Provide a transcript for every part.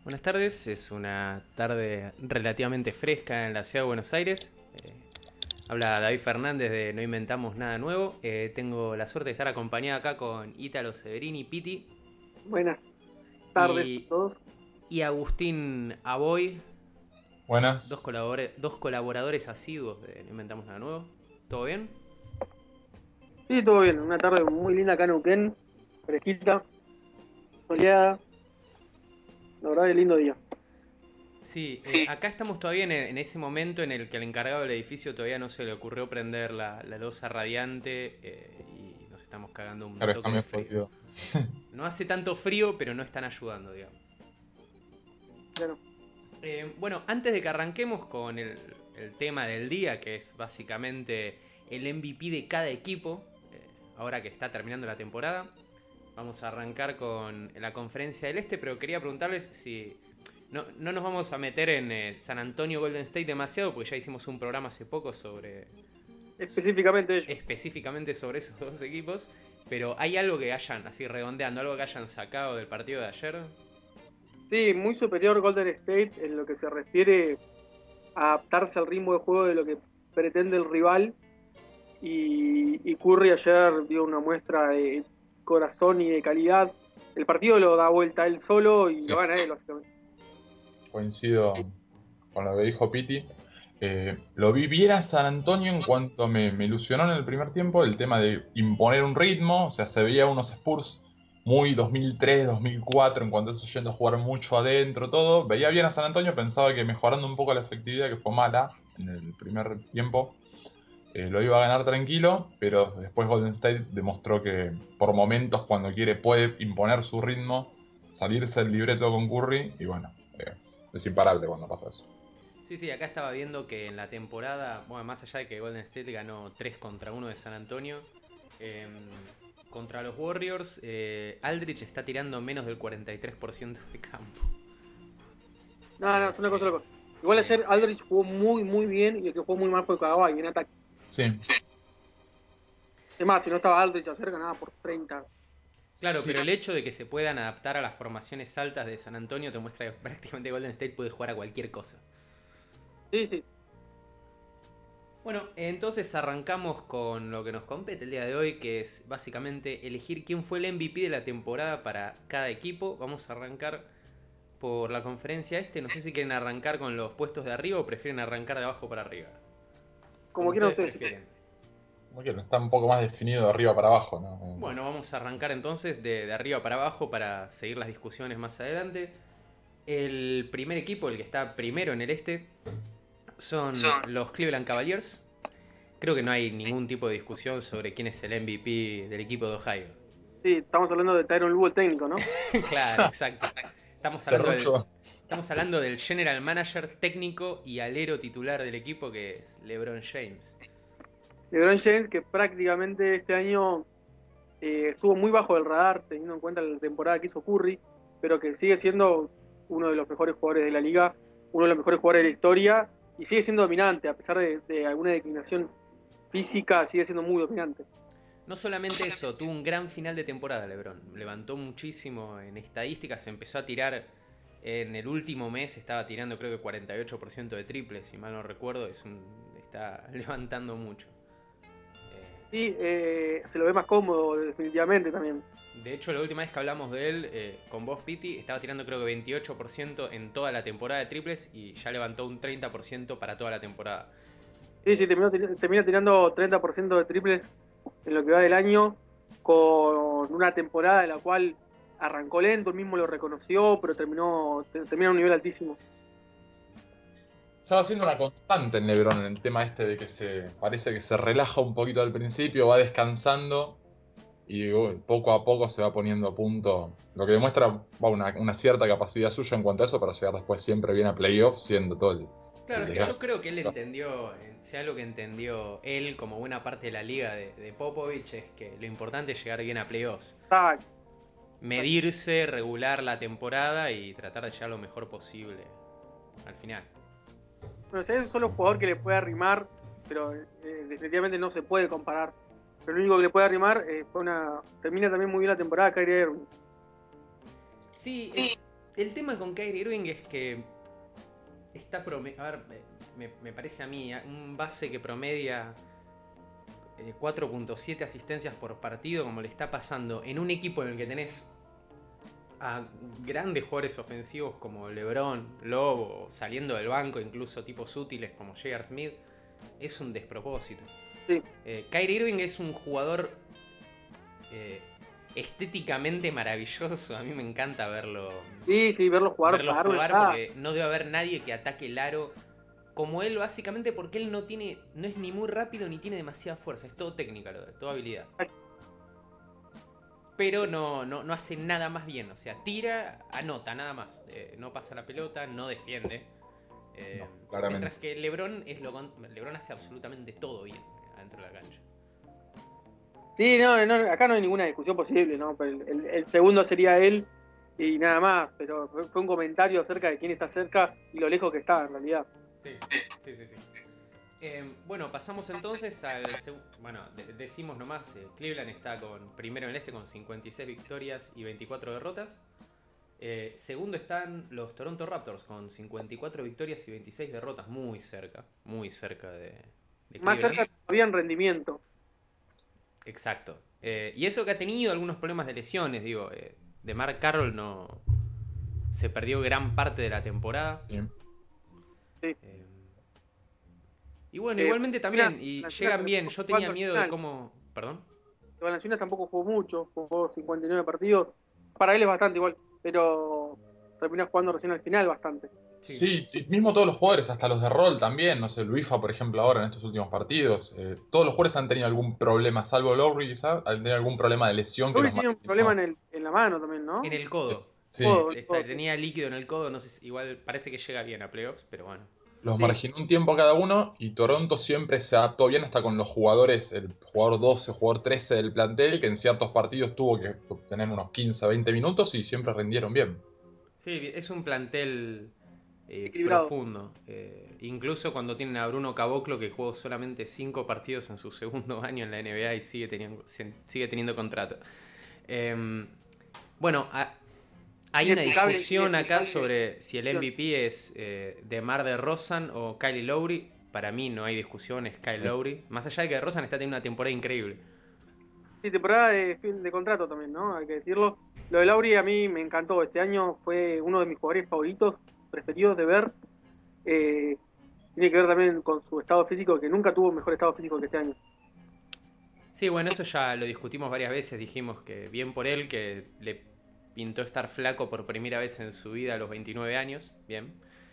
Buenas tardes, es una tarde relativamente fresca en la ciudad de Buenos Aires. Habla David Fernández de No Inventamos Nada Nuevo. Tengo la suerte de estar acompañado acá con Ítalo Severini, Piti Buenas tardes a y, todos. y Agustín Aboy, Buenas. dos colaboradores asiduos de No Inventamos Nada Nuevo. ¿Todo bien? Sí, todo bien. Una tarde muy linda acá en Neuquén, fresquita, soleada. La verdad, es lindo día. Sí, Sí. acá estamos todavía en ese momento en el que al encargado del edificio todavía no se le ocurrió prender la loza radiante y nos estamos cagando un Claro, está toque de medio frío. jodido. No hace tanto frío, pero no están ayudando, digamos. Claro. Bueno, antes de que arranquemos con el tema del día, que es básicamente el MVP de cada equipo, ahora que está terminando la temporada, vamos a arrancar con la conferencia del Este, pero quería preguntarles si no nos vamos a meter en San Antonio Golden State demasiado, porque ya hicimos un programa hace poco Específicamente ellos. específicamente sobre esos dos equipos, pero ¿hay algo que hayan, así redondeando, algo que hayan sacado del partido de ayer? Sí, muy superior Golden State en lo que se refiere a adaptarse al ritmo de juego de lo que pretende el rival. Y Curry ayer dio una muestra de corazón y de calidad. El partido lo da vuelta él solo y lo Sí, gana él, básicamente. coincido con lo que dijo Piti. Lo vi bien a San Antonio en cuanto me ilusionó en el primer tiempo el tema de imponer un ritmo. O sea, se veía unos Spurs muy 2003, 2004 en cuanto a eso, yendo a jugar mucho adentro, todo. Veía bien a San Antonio, pensaba que mejorando un poco la efectividad, que fue mala en el primer tiempo, lo iba a ganar tranquilo, pero después Golden State demostró que por momentos cuando quiere puede imponer su ritmo, salirse del libreto con Curry y bueno, es imparable cuando pasa eso. Sí, sí, acá estaba viendo que en la temporada, bueno, más allá de que Golden State ganó 3-1 de San Antonio, eh, contra los Warriors, Aldridge está tirando menos del 43% de campo. No, no, es Es, una cosa eh, loca. Igual eh, ayer Aldridge jugó muy, muy bien y el que jugó muy mal fue Kawhi en ataque. Sí, Es más, si no estaba Aldridge ayer ganaba por 30. claro, sí, pero el hecho de que se puedan adaptar a las formaciones altas de San Antonio te muestra que prácticamente Golden State puede jugar a cualquier cosa. Sí, sí. Bueno, entonces arrancamos con lo que nos compete el día de hoy, que es básicamente elegir quién fue el MVP de la temporada para cada equipo. Vamos a arrancar por la conferencia este. No sé si quieren arrancar con los puestos de arriba o prefieren arrancar de abajo para arriba. Como Como quieran ustedes ustedes. prefieren. como que está un poco más definido de arriba para abajo, ¿no? Bueno, vamos a arrancar entonces de arriba para abajo para seguir las discusiones más adelante. El primer equipo, el que está primero en el este, son los Cleveland Cavaliers. Creo que no hay ningún tipo de discusión sobre quién es el MVP del equipo de Ohio. Sí, estamos hablando de Tyronn Lue, el técnico, ¿no? Claro, exacto. Estamos hablando del, Serrucho. estamos hablando del general manager técnico y alero titular del equipo que es LeBron James. LeBron James, que prácticamente este año estuvo muy bajo del radar, teniendo en cuenta la temporada que hizo Curry, pero que sigue siendo uno de los mejores jugadores de la liga, uno de los mejores jugadores de la historia, y sigue siendo dominante, a pesar de alguna declinación física, sigue siendo muy dominante. No solamente eso, tuvo un gran final de temporada LeBron. Levantó muchísimo en estadísticas, empezó a tirar en el último mes, estaba tirando creo que 48% de triples, si mal no recuerdo, está levantando mucho. Y se lo ve más cómodo, definitivamente también. De hecho, la última vez que hablamos de él con vos, Piti, estaba tirando creo que 28% en toda la temporada de triples y ya levantó un 30% para toda la temporada. Sí, sí, Eh, termina tirando 30% de triples en lo que va del año, con una temporada en la cual arrancó lento, él mismo lo reconoció, pero termina a un nivel altísimo. Ya va siendo una constante en LeBron en el tema este de que parece que se relaja un poquito al principio, va descansando y poco a poco se va poniendo a punto, lo que demuestra una cierta capacidad suya en cuanto a eso para llegar después siempre bien a playoffs, siendo todo claro, el es que yo desgaste. creo que él entendió, sea lo que entendió él como buena parte de la liga de Popovich, es que lo importante es llegar bien a playoffs. Exacto, exacto. Medirse, regular la temporada y tratar de llegar lo mejor posible al final. Bueno, si hay un solo jugador que le puede arrimar, pero definitivamente no se puede comparar. Pero lo único que le puede arrimar termina también muy bien la temporada Kyrie Irving. Sí, El tema con Kyrie Irving es que está a ver, me parece a mí un base que promedia 4.7 asistencias por partido, como le está pasando en un equipo en el que tenés a grandes jugadores ofensivos como LeBron, Lobo, saliendo del banco, incluso tipos útiles como J.R. Smith, es un despropósito. Sí. Kyrie Irving es un jugador estéticamente maravilloso. A mí me encanta verlo. Sí, verlo jugar, porque no debe haber nadie que ataque el aro como él, básicamente porque él no es ni muy rápido ni tiene demasiada fuerza, es todo técnica, toda habilidad. Pero no hace nada más bien, o sea, tira, anota, nada más. No pasa la pelota, no defiende. Mientras que LeBron LeBron hace absolutamente todo bien adentro de la cancha. Sí, no, acá no hay ninguna discusión posible, ¿no? Pero el segundo sería él y nada más, pero fue un comentario acerca de quién está cerca y lo lejos que está, en realidad. Sí. Bueno, pasamos entonces al... Bueno, decimos nomás, Cleveland está primero en el este con 56 victorias y 24 derrotas. Segundo están los Toronto Raptors con 54 victorias y 26 derrotas, muy cerca de Más Cleveland. cerca todavía en rendimiento. Exacto. Y eso que ha tenido algunos problemas de lesiones, digo, de Mark Carroll se perdió gran parte de la temporada. Sí. Y bueno, igualmente también, y llegan bien. Yo tenía al miedo final. de cómo... ¿Perdón? Valanciunas tampoco jugó mucho, jugó 59 partidos. Para él es bastante igual, pero terminó jugando recién al final bastante. Sí, mismo todos los jugadores, hasta los de rol también, no sé, Luifa por ejemplo ahora en estos últimos partidos, todos los jugadores han tenido algún problema, salvo Lowry quizás, han tenido algún problema de lesión que Lowry los tiene un problema en la mano también, ¿no? En el codo. Sí, Tenía líquido en el codo, no sé, igual parece que llega bien a playoffs, pero bueno. los marginó un tiempo cada uno y Toronto siempre se adaptó bien hasta con los jugadores, el jugador 12, jugador 13 del plantel, que en ciertos partidos tuvo que tener unos 15 20 minutos y siempre rindieron bien. Sí, es un plantel equilibrado. profundo. Incluso cuando tienen a Bruno Caboclo, que jugó solamente 5 partidos en su segundo año en la NBA y sigue teniendo contrato. Bueno, hay una discusión acá sobre si el MVP es DeMar DeRozan o Kyle Lowry. Para mí no hay discusión, es Kyle Lowry. Más allá de que DeRozan está teniendo una temporada increíble. Sí, temporada de fin de contrato también, ¿no? Hay que decirlo. Lo de Lauri a mí me encantó. Este año fue uno de mis jugadores favoritos, preferidos de ver. Tiene que ver también con su estado físico, que nunca tuvo mejor estado físico que este año. Sí, bueno, eso ya lo discutimos varias veces. Dijimos que bien por él, que le pintó estar flaco por primera vez en su vida a los 29 años. Bien.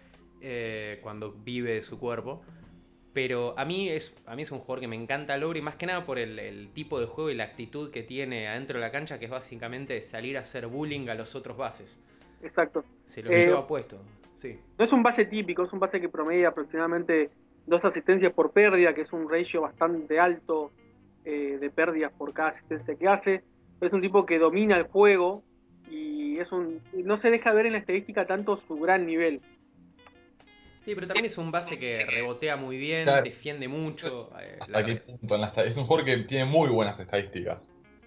Cuando vive de su cuerpo. Pero a mí es un jugador que me encanta Lowry, más que nada por el tipo de juego y la actitud que tiene adentro de la cancha, que es básicamente salir a hacer bullying a los otros bases. Exacto. Se lo lleva puesto, sí. No es un base típico, es un base que promedia aproximadamente 2 asistencias por pérdida, que es un ratio bastante alto de pérdidas por cada asistencia que hace. Es un tipo que domina el juego y no se deja ver en la estadística tanto su gran nivel. Sí, pero también es un base que rebotea muy bien, Claro, defiende mucho. ¿hasta qué punto? Es un jugador que tiene muy buenas estadísticas.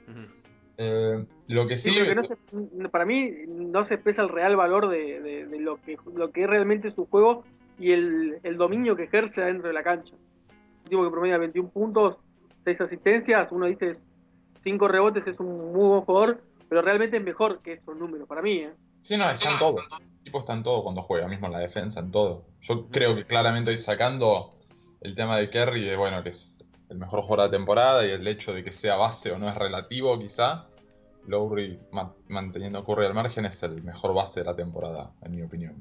Lo que sí, pero que para mí no se expresa el real valor de lo que es realmente su juego y el dominio que ejerce dentro de la cancha. Un tipo que promedia 21 puntos, 6 asistencias, uno dice 5 rebotes, es un muy buen jugador, pero realmente es mejor que esos números para mí. Sí, no, está en todo. El tipo está en todo cuando juega, mismo en la defensa, en todo. Yo creo que claramente hoy sacando el tema de Kerry, de bueno, que es el mejor jugador de la temporada y el hecho de que sea base o no es relativo, quizá. Lowry, manteniendo a Curry al margen, es el mejor base de la temporada, en mi opinión.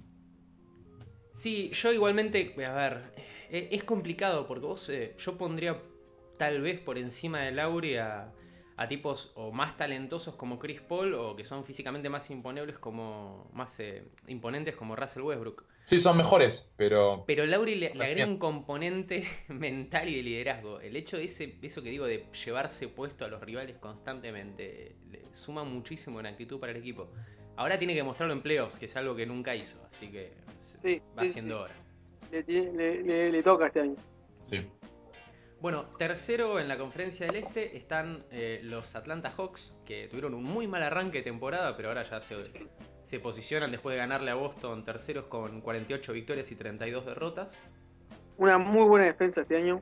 Sí, yo igualmente, a ver, es complicado porque yo pondría tal vez por encima de Lauri a tipos o más talentosos como Chris Paul o que son físicamente más imponentes imponentes como Russell Westbrook. Sí, son mejores, pero... Pero Lauri le agrega un componente mental y de liderazgo. El hecho de eso que digo de llevarse puesto a los rivales constantemente le suma muchísimo en actitud para el equipo. Ahora tiene que mostrarlo en playoffs, que es algo que nunca hizo, así que va siendo hora. Le toca este año. Sí. Bueno, tercero en la conferencia del Este están los Atlanta Hawks, que tuvieron un muy mal arranque de temporada, pero ahora ya se posicionan después de ganarle a Boston terceros con 48 victorias y 32 derrotas. Una muy buena defensa este año.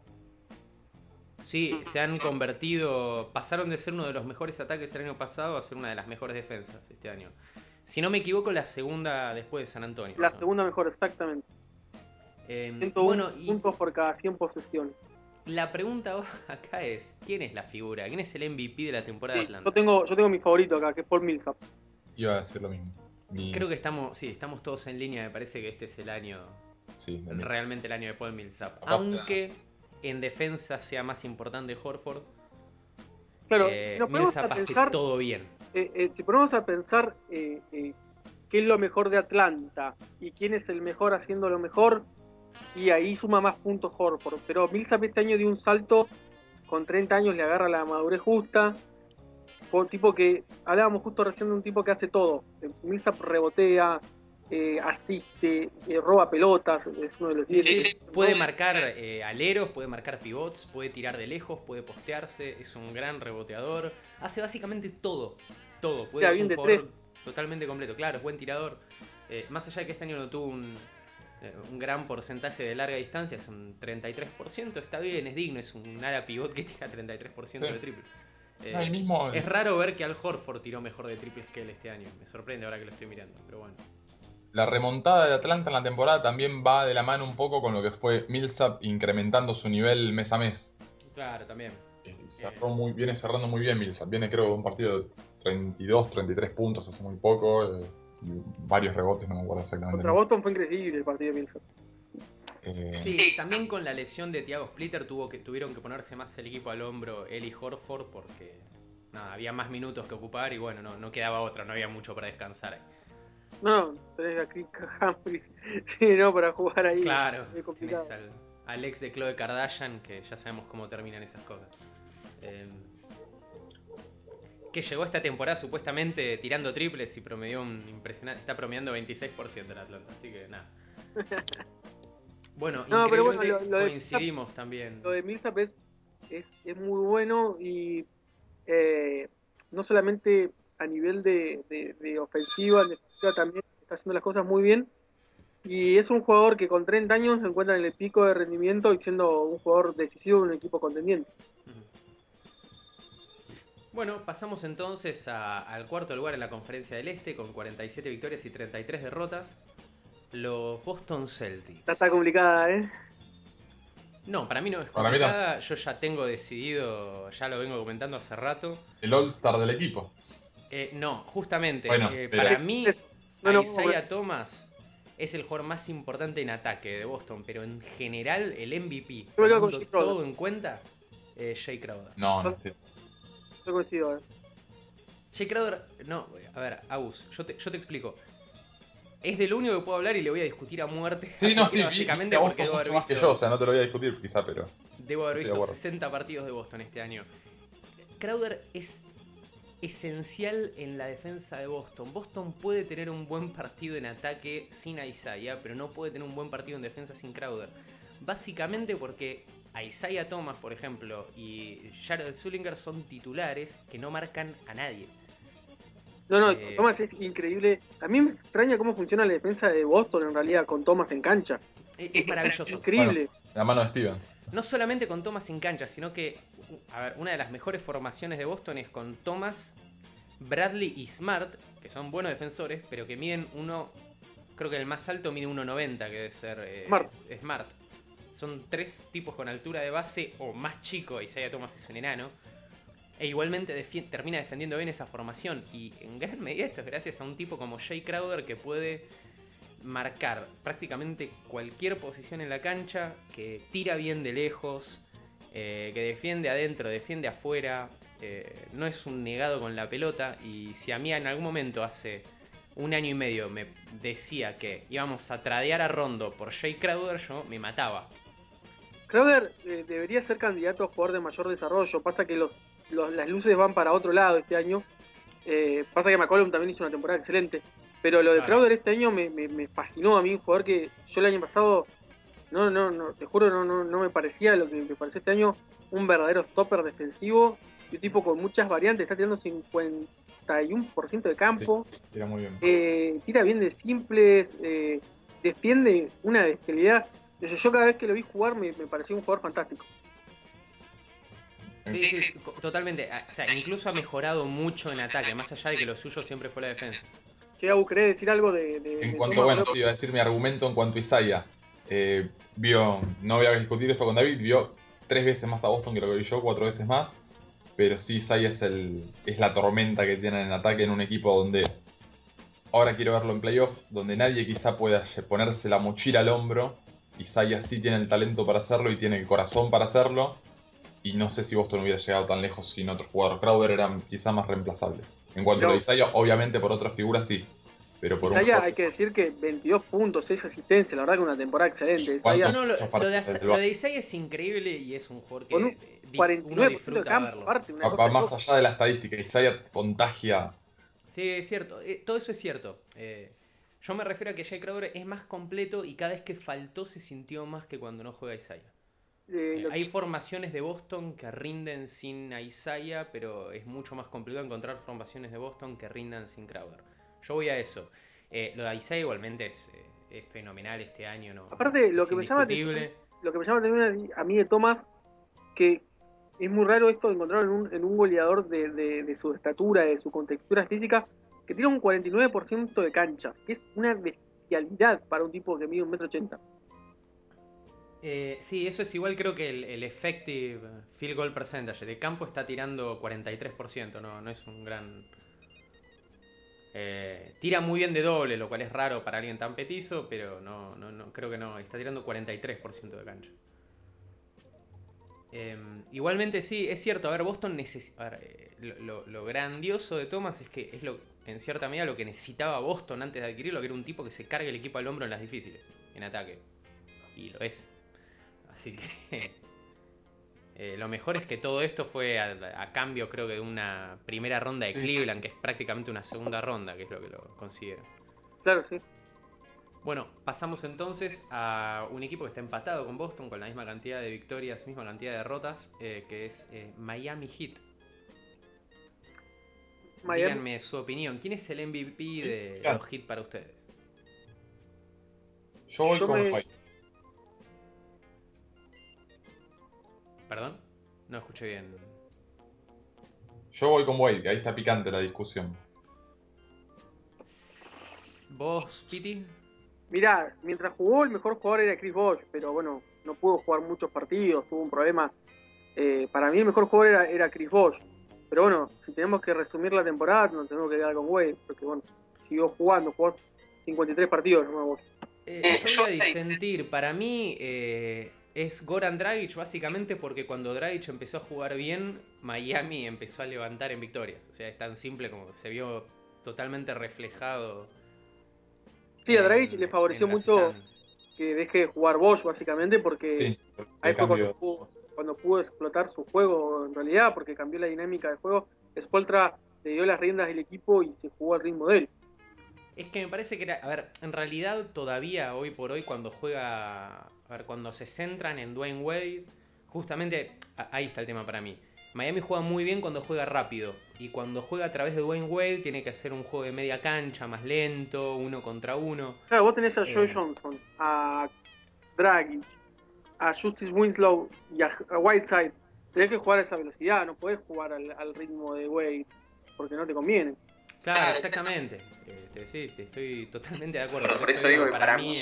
Sí, se han convertido, pasaron de ser uno de los mejores ataques el año pasado a ser una de las mejores defensas este año. Si no me equivoco, la segunda después de San Antonio. La ¿no? segunda mejor, exactamente. 101 Bueno, y puntos por cada 100 posesiones. la pregunta acá es, ¿quién es la figura? ¿Quién es el MVP de la temporada de Sí, Atlanta? yo tengo mi favorito acá, que es Paul Millsap. Iba a decir lo mismo. Creo que estamos todos en línea, me parece que este es el año, Sí, realmente el año de Paul Millsap. Aparte- Aunque en defensa sea más importante Horford, Claro, nos ponemos Millsap a hace pensar, todo bien. si ponemos a pensar qué es lo mejor de Atlanta y quién es el mejor haciendo lo mejor, y ahí suma más puntos Horford. Pero Millsap este año dio un salto, con 30 años le agarra la madurez justa. Por tipo que, hablábamos justo recién de un tipo que hace todo. Millsap rebotea, asiste, roba pelotas, es uno de los 10. Puede marcar aleros, puede marcar pivots, puede tirar de lejos, puede postearse, es un gran reboteador, hace básicamente todo, puede Tira ser bien un de jugador tres. totalmente completo, claro, es buen tirador, más allá de que este año no tuvo un gran porcentaje de larga distancia, es un 33%, está bien, es digno, es un ala pivot que tira 33% Sí. de triple. Ahí mismo Es raro ver que Al Horford tiró mejor de triples que él este año, me sorprende ahora que lo estoy mirando, pero bueno. la remontada de Atlanta en la temporada también va de la mano un poco con lo que fue Millsap incrementando su nivel mes a mes. Claro, también. Viene cerrando muy bien Millsap. Viene creo de un partido de 32, 33 puntos hace muy poco. Y varios rebotes, no me acuerdo exactamente. Contra Boston fue increíble el partido de Millsap. Sí, también con la lesión de Thiago Splitter tuvieron que ponerse más el equipo al hombro él y Horford porque nada, había más minutos que ocupar y bueno, no quedaba otra, no había mucho para descansar. No, tenés a Chris Humphries, sí, no, para jugar ahí. Claro, Es complicado. tenés al ex de Khloe Kardashian, que ya sabemos cómo terminan esas cosas. Que llegó esta temporada supuestamente tirando triples y promedió un impresionante. Está promediando 26% en Atlanta, así que nada. Bueno, No, pero bueno, increíblemente lo de coincidimos también. Lo de Millsap es muy bueno y no solamente a nivel de ofensiva, en defensiva también está haciendo las cosas muy bien. Y es un jugador que con 30 años se encuentra en el pico de rendimiento y siendo un jugador decisivo en un equipo contendiente. Bueno, pasamos entonces al cuarto lugar en la Conferencia del Este con 47 victorias y 33 derrotas. Los Boston Celtics. Está complicada, ¿eh? No, para mí no es Para mí complicada. Yo ya tengo decidido, ya lo vengo comentando hace rato. El All-Star del equipo. No, justamente. Bueno, para mí, No, Isaiah Thomas es el jugador más importante en ataque de Boston, pero en general el MVP, Yo me quedo tomando con Jay Crowder. todo en cuenta, Jay Crowder. No, Yo coincido, ¿eh? Jay Crowder, no, a ver, Agus, yo te explico. Es de lo único que puedo hablar y le voy a discutir a muerte. sí, no, sí, básicamente a porque Boston mucho más que yo, o sea, no te lo voy a discutir quizá, pero... debo haber estoy de visto acuerdo. 60 partidos de Boston este año. Crowder es esencial en la defensa de Boston. Boston puede tener un buen partido en ataque sin Isaiah, pero no puede tener un buen partido en defensa sin Crowder. Básicamente porque a Isaiah Thomas, por ejemplo, y Jared Sullinger son titulares que no marcan a nadie. No, Thomas es increíble. A mí me extraña cómo funciona la defensa de Boston en realidad con Thomas en cancha. Es maravilloso. Increíble. Bueno, la mano de Stevens. No solamente con Thomas en cancha, sino que, a ver, una de las mejores formaciones de Boston es con Thomas, Bradley y Smart, que son buenos defensores, pero que miden creo que el más alto mide 1,90, que debe ser Smart. Son tres tipos con altura de base o más chico, Isaiah Thomas es un enano. E igualmente termina defendiendo bien esa formación. Y en gran medida esto es gracias a un tipo como Jay Crowder que puede marcar prácticamente cualquier posición en la cancha, que tira bien de lejos, que defiende adentro, defiende afuera, no es un negado con la pelota. Y si a mí en algún momento hace un año y medio me decía que íbamos a tradear a Rondo por Jay Crowder, yo me mataba. Crowder debería ser candidato a jugador de mayor desarrollo. Pasa que las luces van para otro lado este año. Pasa que McCollum también hizo una temporada excelente. Pero lo de Crowder este año me fascinó a mí, un jugador que yo el año pasado No, te juro, no me parecía lo que me pareció este año un verdadero stopper defensivo y un tipo con muchas variantes, está tirando 51% de Sí, campo, tira muy bien. tira bien de simples, defiende una bestialidad. Yo cada vez que lo vi jugar me pareció un jugador fantástico. Sí, totalmente. O sea, incluso ha mejorado mucho en ataque, más allá de que lo suyo siempre fue la defensa. Che, Abu, ¿querés decir algo En de cuanto, Thomas? bueno, sí, iba a decir mi argumento en cuanto a Isaiah. No voy a discutir esto con David, vio 3 veces más a Boston que lo que vi yo, 4 veces más. Pero sí, Isaiah es la tormenta que tienen en ataque en un equipo donde ahora quiero verlo en playoffs, donde nadie quizá pueda ponerse la mochila al hombro. Isaiah sí tiene el talento para hacerlo y tiene el corazón para hacerlo. Y no sé si Boston hubiera llegado tan lejos sin otro jugador. Crowder era quizá más reemplazable. En cuanto a lo de Pero Isaiah, obviamente por otras figuras sí. Pero por un Isaiah mejor. hay que decir que 22 puntos, 6 asistencias, la verdad que una temporada excelente. ¿Cuántos Isaiah No, esos partidos del lo Barça? de Isaiah es increíble y es un jugador con un que uno 49% de disfruta campo, verlo. aparte, una Va cosa de más loco. allá de la estadística. Isaiah contagia. Sí, es cierto. Todo eso es cierto. Yo me refiero a que Jay Crowder es más completo y cada vez que faltó se sintió más que cuando no juega Isaiah. Lo Hay formaciones de Boston que rinden sin Isaiah, pero es mucho más complicado encontrar formaciones de Boston que rindan sin Crowder. Yo voy a eso. Lo de Isaiah igualmente es fenomenal este año, no, Aparte, es indiscutible. lo que me llama también a mí de Thomas, que es muy raro esto de encontrar en un goleador de su estatura, de su contextura física, que tiene un 49% de cancha, que es una bestialidad para un tipo que mide 1,80 m. Sí, eso es igual, creo que el effective field goal percentage de campo está tirando 43%, no es un gran... tira muy bien de doble, lo cual es raro para alguien tan petizo, pero no creo que no, está tirando 43% de cancha. Igualmente sí, es cierto, a ver, Boston necesita... Lo grandioso de Thomas es que es en cierta medida lo que necesitaba Boston antes de adquirirlo, que era un tipo que se cargue el equipo al hombro en las difíciles, en ataque. Y lo es. Así que lo mejor es que todo esto fue a cambio, creo que de una primera ronda de Sí. Cleveland, que es prácticamente una segunda ronda, que es lo que lo considero. Claro, sí. Bueno, pasamos entonces a un equipo que está empatado con Boston, con la misma cantidad de victorias, misma cantidad de derrotas, que es Miami Heat. Miami. Díganme su opinión. ¿Quién es el MVP de Claro. los Heat para ustedes? Yo voy con White. ¿Perdón? No escuché bien. Yo voy con White, que ahí está picante la discusión. ¿Vos, Piti? Mirá, mientras jugó el mejor jugador era Chris Bosh, pero bueno, no pudo jugar muchos partidos, tuvo un problema. Para mí el mejor jugador era Chris Bosh. Pero bueno, si tenemos que resumir la temporada, nos tenemos que quedar con Wade, porque bueno, siguió jugó 53 partidos, no me Yo voy a disentir. Para mí es Goran Dragic, básicamente porque cuando Dragic empezó a jugar bien, Miami empezó a levantar en victorias. O sea, es tan simple como se vio totalmente reflejado. Sí, a Dragic le favoreció en las mucho standings. que deje de jugar Bosch, básicamente, porque Sí, ahí el fue cambio. cuando pudo explotar su juego en realidad, porque cambió la dinámica del juego. Spoltra le dio las riendas del equipo y se jugó al ritmo de él. Es que me parece que era, a ver, en realidad todavía hoy por hoy cuando juega, a ver, cuando se centran en Dwayne Wade, justamente ahí está el tema para mí. Miami juega muy bien cuando juega rápido y cuando juega a través de Dwayne Wade tiene que hacer un juego de media cancha, más lento, uno contra uno. Claro, vos tenés a Joe Johnson, a Dragic, a Justice Winslow y a Whiteside. Tenés que jugar a esa velocidad, no podés jugar al ritmo de Wade, porque no te conviene. Claro, exactamente. Sí, estoy totalmente de acuerdo. Por eso digo que para mí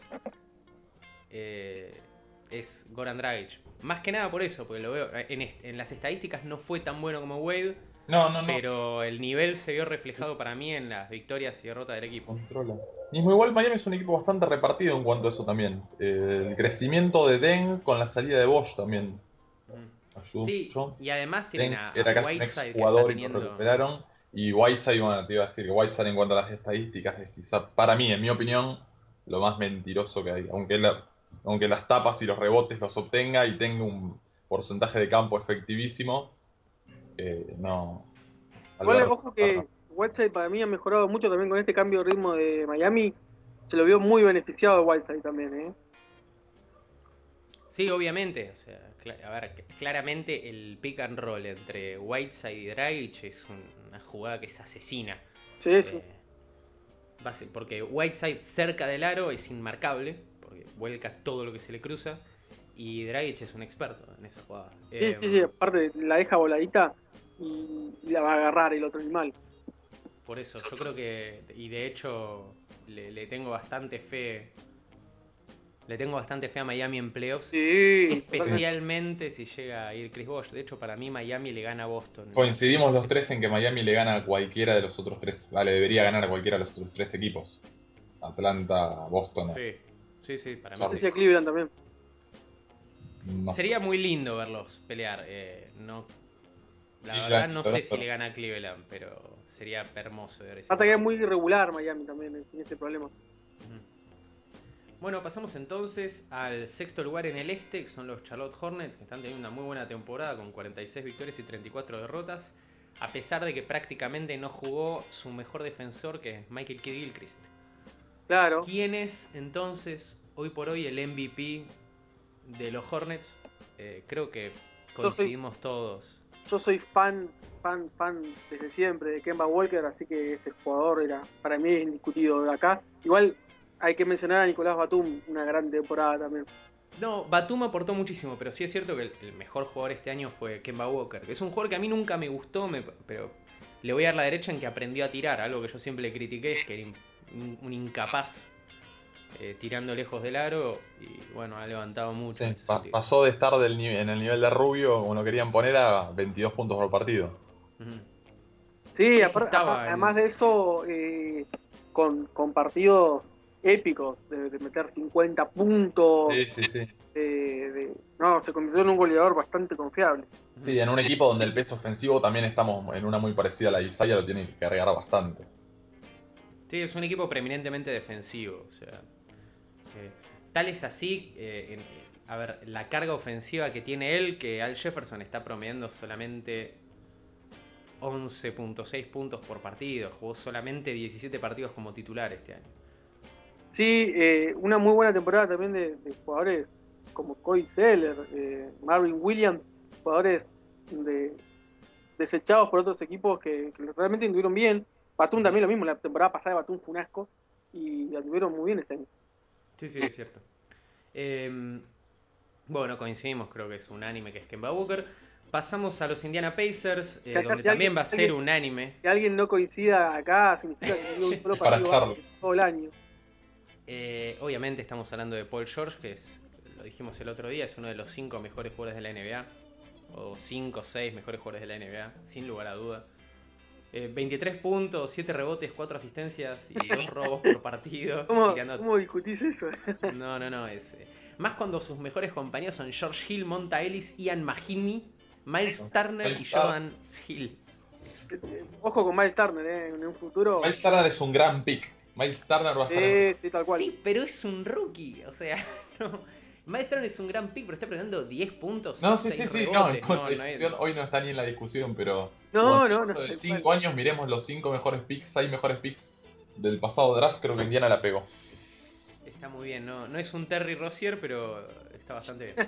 es Goran Dragic. Más que nada por eso, porque lo veo en las estadísticas no fue tan bueno como Wade, No. pero el nivel se vio reflejado para mí en las victorias y derrotas del equipo. Controla. Mismo igual Miami es un equipo bastante repartido en cuanto a eso también. El crecimiento de Deng con la salida de Bosch también ayudó Sí, mucho. y además tienen Deng a era casi un Whiteside ex que está jugador y lo teniendo... recuperaron. Y Whiteside, bueno, te iba a decir que Whiteside en cuanto a las estadísticas es quizá, para mí, en mi opinión, lo más mentiroso que hay. Aunque las tapas y los rebotes los obtenga y tenga un porcentaje de campo efectivísimo, no. Igual, Alberto, ojo que Whiteside para mí ha mejorado mucho también con este cambio de ritmo de Miami. Se lo vio muy beneficiado Whiteside también, ¿eh? Sí, obviamente. O sea, a ver, claramente el pick and roll entre Whiteside y Dragic es una jugada que es asesina. Sí, sí. Eh, porque Whiteside cerca del aro es inmarcable, porque vuelca todo lo que se le cruza. Y Dragic es un experto en esa jugada. Sí, sí, sí, aparte la deja voladita y la va a agarrar el otro animal. Por eso, yo creo que. Y de hecho, le tengo bastante fe. Le tengo bastante fe a Miami en playoffs. Sí, totalmente. Especialmente si llega a ir Chris Bosh. De hecho, para mí Miami le gana a Boston en la Coincidimos los serie. tres en que Miami le gana a cualquiera de los otros tres. Vale, debería ganar a cualquiera de los otros tres equipos. Atlanta, Boston, Sí, sí, sí, para mí No sé sí. si a Charlotte. Cleveland también. No sé. Sería muy lindo verlos pelear. No, la Sí, verdad claro, no sé si le gana a Cleveland, pero sería hermoso de ver ese Hasta que es partido. muy irregular Miami también, tiene ese problema. Ujú. Bueno, pasamos entonces al sexto lugar en el este, que son los Charlotte Hornets, que están teniendo una muy buena temporada con 46 victorias y 34 derrotas, a pesar de que prácticamente no jugó su mejor defensor, que es Michael Kidd Gilchrist. Claro. ¿Quién es entonces, hoy por hoy, el MVP de los Hornets? Creo que Yo soy, coincidimos todos. yo soy fan desde siempre de Kemba Walker, así que ese jugador era, para mí es indiscutido de acá. Igual hay que mencionar a Nicolás Batum, una gran temporada también. No, Batum aportó muchísimo, pero sí es cierto que el mejor jugador este año fue Kemba Walker, que es un jugador que a mí nunca me gustó, pero le voy a dar la derecha en que aprendió a tirar. Algo que yo siempre le critiqué es que era un incapaz tirando lejos del aro y bueno, ha levantado mucho en Sí, ese sentido. pasó de estar en el nivel de Rubio, como lo querían poner, a 22 puntos por partido. Ujú. Sí, Es que estaba además en... de eso, con partidos épicos, de meter 50 puntos, Sí, sí, sí. no, se convirtió en un goleador bastante confiable. Ujú. Sí, en un equipo donde el peso ofensivo también estamos en una muy parecida a la de Isaiah, lo tiene que cargar bastante. Sí, es un equipo preeminentemente defensivo, o sea... eh, tal es así, a ver, la carga ofensiva que tiene él, que Al Jefferson está promediando solamente 11.6 puntos por partido. Jugó solamente 17 partidos como titular este año. Sí, una muy buena temporada también de jugadores como Cody Zeller, Marvin Williams, jugadores de, desechados por otros equipos que realmente anduvieron bien. Batum Ujú. también lo mismo, la temporada pasada de Batum fue un asco y anduvieron muy bien este año. Sí, sí, es cierto. Eh, bueno, coincidimos, creo que es unánime que es Kemba Walker. Pasamos a los Indiana Pacers, Que acá donde también va a ser unánime. si alguien no coincida acá significa que no vio un solo Es para partido echarlo. básquet todo el año. Obviamente estamos hablando de Paul George, que es, lo dijimos el otro día, es uno de los 5 mejores jugadores de la NBA. O 5 o 6 mejores jugadores de la NBA, sin lugar a duda. 23 puntos, 7 rebotes, 4 asistencias y 2 robos por partido. Tirando. ¿Cómo discutís eso? No, no, no. Es, más cuando sus mejores compañeros son George Hill, Monta Ellis, Ian Mahinmi, Miles Turner y Miles Turner, Jordan Hill. Ojo con Miles Turner, en un futuro. Miles Turner es un gran pick. Miles Turner va a ser. Sí, tal cual. Sí, pero es un rookie. O sea, no. Miles Turner es un gran pick, pero está prestando 10 puntos y No, sí, 6 sí, sí, no, rebotes. no, No, la no es. discusión hoy no está ni en la discusión, pero No, durante no, no, de tal cual. 5 años miremos los 5 mejores picks, 6 mejores picks del pasado draft, creo que Indiana la pegó. Está muy bien. No, no es un Terry Rozier, pero está bastante bien.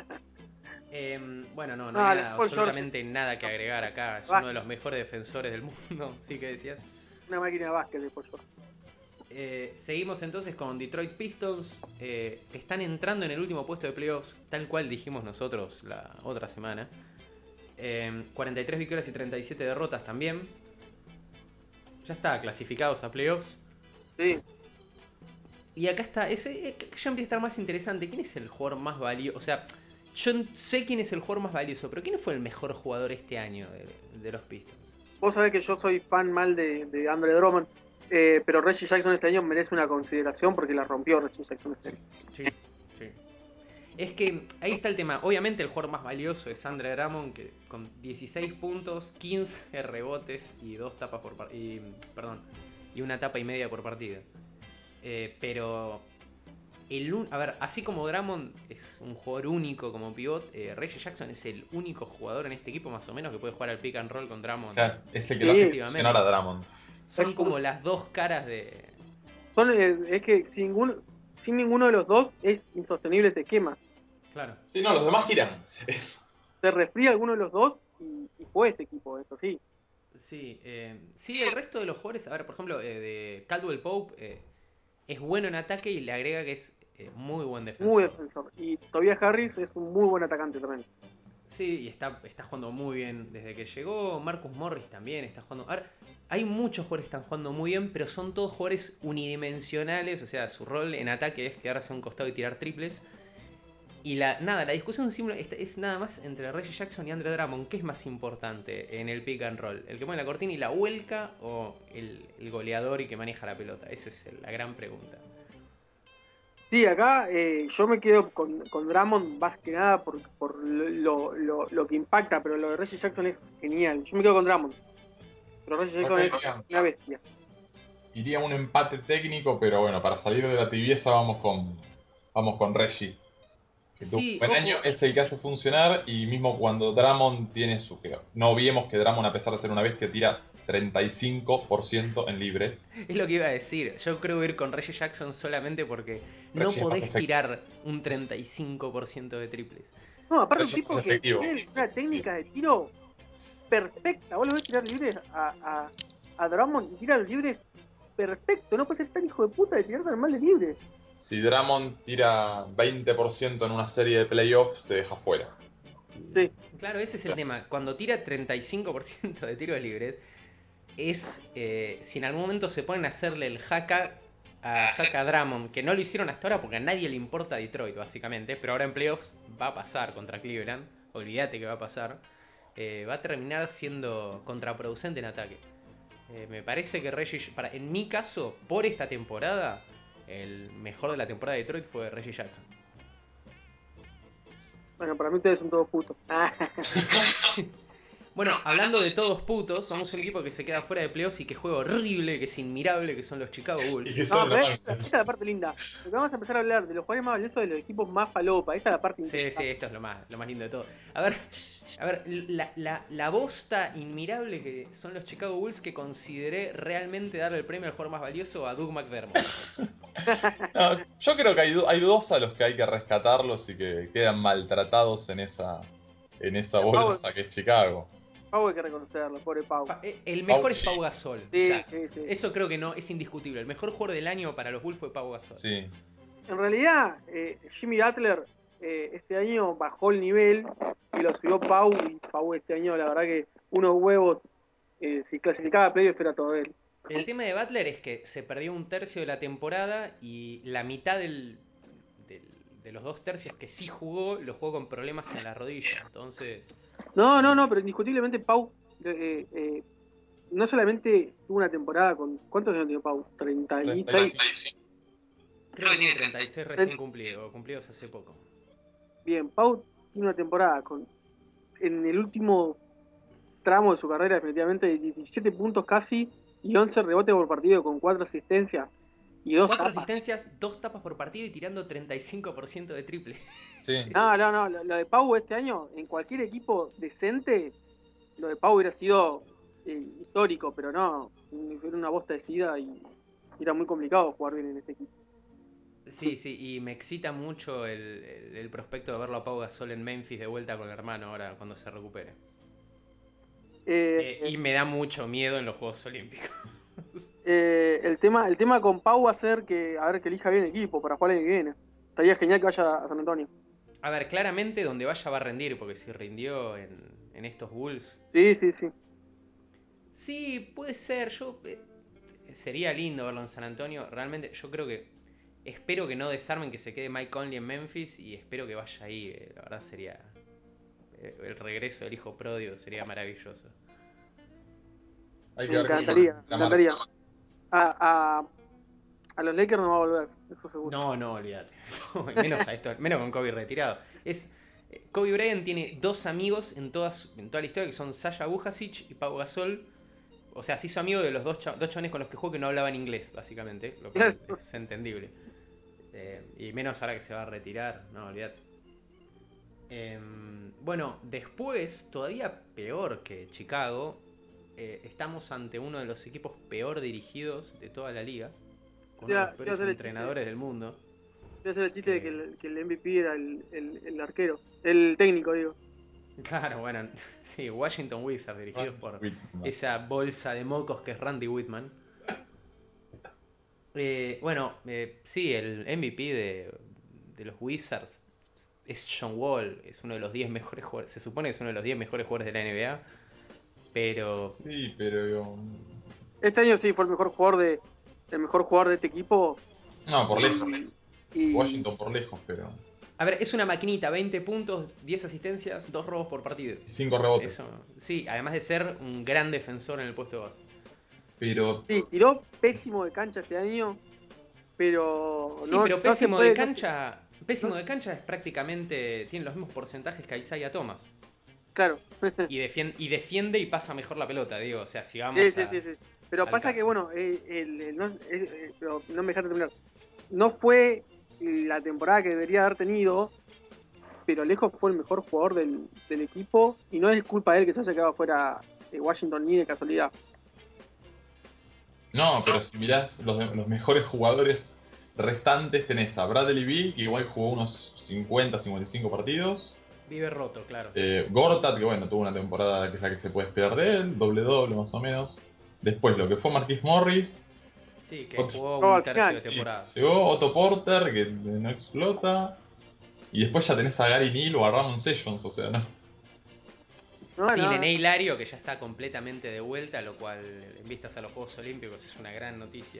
Bueno, no, no hay No, nada, Paul George es absolutamente nada que agregar acá. Es uno de básquet, los mejores defensores del mundo, sí que decías. una máquina de básquet de Paul George. Seguimos entonces con Detroit Pistons. Están entrando en el último puesto de playoffs, tal cual dijimos nosotros la otra semana. 43 victorias y 37 derrotas también. Ya está, clasificados a playoffs. Sí. Y acá está, ya empieza a estar más interesante. ¿Quién es el jugador más valioso? O sea, yo sé quién es el jugador más valioso, pero ¿quién fue el mejor jugador este año de los Pistons? Vos sabés que yo soy fan mal de Andre Drummond, pero Reggie Jackson este año merece una consideración porque la rompió Reggie Jackson este año. Sí, sí. Es que ahí está el tema. Obviamente el jugador más valioso es Andre Drummond, que con 16 puntos, 15 rebotes y y una tapa y media por partido. Pero a ver, así como Drummond es un jugador único como pivot, Reggie Jackson es el único jugador en este equipo más o menos que puede jugar al pick and roll con O Drummond sea, es el que lo hace Sí, funcionar a efectivamente. Drummond. Son como las dos caras de... es que sin ninguno de los dos es insostenible este esquema. Claro. Sí, no, los demás tiran. Se resfría alguno de los dos y fue este equipo, eso sí. Sí, sí, el resto de los jugadores, a ver, por ejemplo, de Caldwell Pope es bueno en ataque y le agrega que es muy buen Muy defensor. defensor. Y Tobias Harris es un muy buen atacante también. Sí, y está jugando muy bien desde que llegó. Marcus Morris también está jugando. A ver, hay muchos jugadores que están jugando muy bien, pero son todos jugadores unidimensionales. O sea, su rol en ataque es quedarse a un costado y tirar triples. Y la discusión simple es nada más entre Reggie Jackson y Andre Drummond. ¿Qué es más importante en el pick and roll? ¿El que pone la cortina y la vuelca o el goleador y que maneja la pelota? Esa es la gran pregunta. Sí, acá yo me quedo con Drummond más que nada por lo que impacta, pero lo de Reggie Jackson es genial. Yo me quedo con Drummond, pero Reggie Jackson es una bestia. Iría un empate técnico, pero bueno, para salir de la tibieza vamos con Reggie. Que tuvo un Sí, buen año, ojo, es el que hace funcionar y mismo cuando Drummond tiene su... No olvidemos que Drummond, a pesar de ser una bestia, tira 35% en libres. es lo que iba a decir. Yo creo ir con Reggie Jackson solamente porque no Reggie es más podés efectivo. tirar un 35% de triples. No, aparte un Reggie es más tipo que efectivo. tiene una Sí. técnica de tiro perfecta. Vos lo ves tirar libres a Drummond y tira los libres perfecto. No puede ser tan hijo de puta de tirar tan mal de libres. Si Drummond tira 20% en una serie de playoffs, te deja fuera. Sí. Claro, ese es el tema. Cuando tira 35% de tiros libres, es si en algún momento se ponen a hacerle el hack a Drummond, que no lo hicieron hasta ahora porque a nadie le importa Detroit, básicamente, pero ahora en playoffs va a pasar contra Cleveland, olvídate que va a pasar, va a terminar siendo contraproducente en ataque. Me parece que Reggie, en mi caso, por esta temporada, el mejor de la temporada de Detroit fue Reggie Jackson. Bueno, para mí ustedes son todos putos. Bueno, hablando de todos putos, vamos a un equipo que se queda fuera de playoffs y que juega horrible, que es inmirable, que son los Chicago Y Bulls. que No, son pero lo esta es la parte linda. Porque vamos a empezar a hablar de los jugadores más valiosos de los equipos más falopa. Esta es la parte Sí, sí, interesante. esto es lo más lindo de todo. A ver, la bosta inmirable que son los Chicago Bulls que consideré realmente darle el premio al jugador más valioso a Doug McDermott. No, yo creo que hay dos a los que hay que rescatarlos y que quedan maltratados en esa Pau, bolsa que es Chicago. Pau hay que reconocerlo, pobre Pau. El Pau mejor es G. Pau Gasol. O Sí, sea, sí, sí. eso creo que no es indiscutible. El mejor jugador del año para los Bulls fue Pau Gasol. Sí. En realidad, Jimmy Butler este año bajó el nivel y lo subió Pau. Y Pau este año, la verdad que unos huevos, si clasificaba a playoff era todo él. El tema de Butler es que se perdió un tercio de la temporada y la mitad del- de los dos tercios que sí jugó, lo jugó con problemas en la rodilla. Entonces, No, pero indiscutiblemente Pau no solamente tuvo una temporada con... ¿Cuántos años tiene Pau? 36. 35. creo que tiene 36 recién cumplidos hace poco. Bien, Pau tiene una temporada en el último tramo de su carrera, definitivamente, de 17 puntos casi y 11 rebotes por partido con 4 asistencias y 2 Cuatro tapas. asistencias, 2 tapas por partido y tirando 35% de triple. Sí. No, lo de Pau este año, en cualquier equipo decente, lo de Pau hubiera sido histórico, pero no, era una bosta de sida y era muy complicado jugar bien en este equipo. Sí, sí, y me excita mucho el prospecto de verlo a Pau Gasol en Memphis de vuelta con el hermano ahora cuando se recupere. Y me da mucho miedo en los Juegos Olímpicos. El tema con Pau va a ser que, a ver, que elija bien el equipo para jugar el año que viene. Estaría genial que vaya a San Antonio. A ver, claramente donde vaya va a rendir, porque si rindió en estos Bulls. Sí. Sí, puede ser. Sería lindo verlo en San Antonio. Realmente, yo creo que. Espero que no desarmen, que se quede Mike Conley en Memphis y espero que vaya ahí. La verdad sería. El regreso del hijo pródigo sería maravilloso. Hay que Me ver cómo encantaría, me la marca. encantaría. A los Lakers no va a volver, eso seguro. No, olvídate. Menos con Kobe retirado. Kobe Bryant tiene dos amigos en toda la historia que son Sasha Bujasic y Pau Gasol. O sea, se hizo amigo de los dos chavales con los que jugó que no hablaban inglés, básicamente. Lo cual es entendible. Y menos ahora que se va a retirar. No, olvídate. Bueno, después, todavía peor que Chicago, estamos ante uno de los equipos peor dirigidos de toda la liga. Uno de los peores entrenadores del mundo. Voy a hacer el chiste de que el MVP era el arquero. El técnico, digo. Claro, bueno, sí, Washington Wizards, dirigidos por Whitman. esa bolsa de mocos que es Randy Whitman. Bueno, sí, el MVP de los Wizards es John Wall, es uno de los 10 mejores jugadores, se supone que es uno de los 10 mejores jugadores de la NBA, pero Sí, pero Este año sí fue el mejor jugador de este equipo. no, por lejos. Y Washington por lejos, pero. a ver, es una maquinita, 20 puntos, 10 asistencias, 2 robos por partido. Y 5 rebotes. Eso, sí, además de ser un gran defensor en el puesto de base. Pero. sí, tiró pésimo de cancha este año, pero Sí, no, pero no se pésimo puede- de no se- cancha, pésimo de cancha es prácticamente, tiene los mismos porcentajes que Isaiah Thomas. claro. Y defiende y pasa mejor la pelota, digo, o sea, si vamos Sí, sí, a... sí, sí. Pero al pasa caso. que, bueno, pero no me dejaste terminar. No fue la temporada que debería haber tenido, pero lejos fue el mejor jugador del equipo y no es culpa de él que se haya quedado fuera de Washington ni de casualidad. No, pero si mirás los mejores jugadores restantes, tenés a Bradley Beal, que igual jugó unos 50, 55 partidos. Vive roto, claro. Gortat, que bueno, tuvo una temporada que es la que se puede esperar de él, doble más o menos. Después lo que fue Marquise Morris. Sí, que otro- jugó No, un al tercio final, de Sí, temporada. llegó Otto Porter, que no explota. Y después ya tenés a Gary Neal o a Ramon Sessions, o sea, ¿no? No, Sí, no, Nene Hilario, que ya está completamente de vuelta, lo cual, en vistas a los Juegos Olímpicos, es una gran noticia.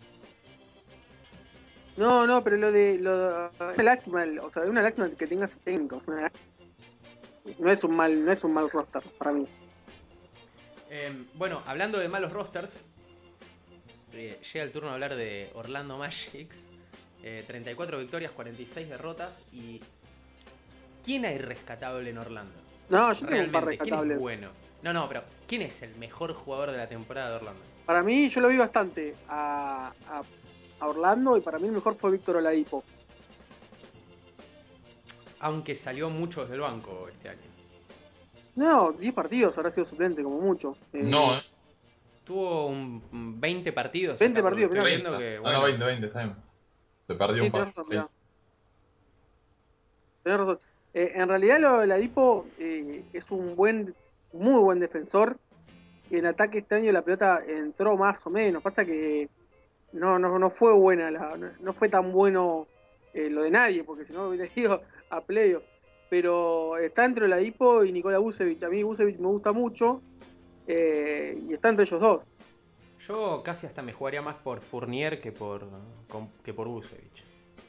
no, pero una lástima, o sea, es una lástima que tengas técnicos. No es un mal roster para mí. Bueno, hablando de malos rosters, llega el turno de hablar de Orlando Magics. 34 victorias, 46 derrotas. ¿Y quién hay rescatable en Orlando? No, yo tengo un par Realmente, ¿quién es rescatables. bueno? No, pero ¿quién es el mejor jugador de la temporada de Orlando? Para mí, yo lo vi bastante a Orlando y para mí el mejor fue Víctor Oladipo. Aunque salió mucho desde el banco este año. No, 10 partidos habrá sido suplente, como mucho. No, Tuvo un 20 partidos. 20 acá por lo que partidos, estoy mirá. viendo que, no, bueno, 20, está bien. Se perdió Sí, un tenés par. razón, mirá. Tenés razón. En realidad, lo de Oladipo es muy buen defensor. En ataque este año la pelota entró más o menos. Pasa que no fue buena, no fue tan bueno lo de nadie, porque si no hubiera ido a playoff. Pero está entre Oladipo y Nikola Vucevic. A mí Vucevic me gusta mucho y está entre ellos dos. yo casi hasta me jugaría más por Fournier que por Vucevic.